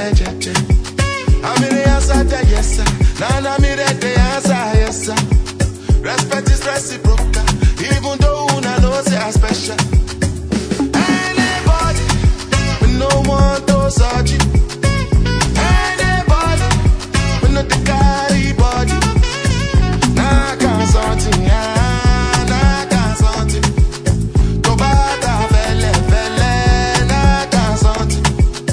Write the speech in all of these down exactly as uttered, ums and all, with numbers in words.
yeah, yeah, yeah. I'm in the answer, yes, sir. Now I'm in the answer, yes, sir. Respect is reciprocal, even though I know say I'm special. Anybody, we no want to search it. Anybody, we no the carry body. Nah, can't something, yeah, nah, can't something. Go back, felle, felle, nah, can't something.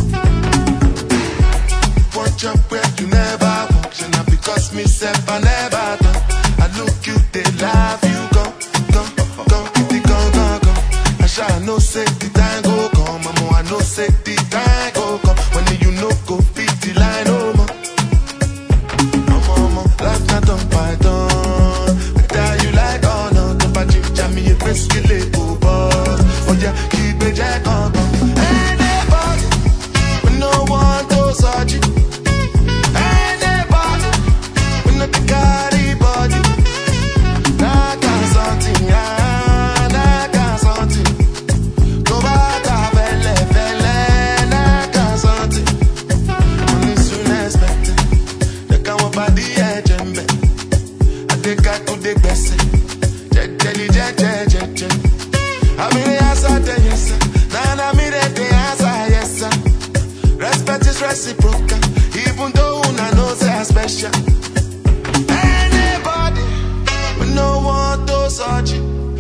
Want your breath, you never walk, and not because me self I never done. I look you, they laugh, you go, go, go, kitty, go, go, go. I shall no say the time go come, mama, I no say the time go come. When you no go beat the line, oh, ma. Mama, mama, life not done by done. I tell you like, oh, no, don't buy ginger, me a risky little boss. Oh, yeah, keep me jack on, go. Anybody, we no want to search it. Anybody, we no the carry body. Nah, can't something, yeah, nah, can't something. Go back, felle, felle, nah, can't something. Money soon expected. They can't walk by the edge, and bet. I think I could the best. Jet, jelly, jet, jet, jet, jet. I'm in the answer, yes, sir. Now I'm in the answer, yes, sir. Respect is reciprocal, even though I know say I'm special. Anybody, we no want to search it.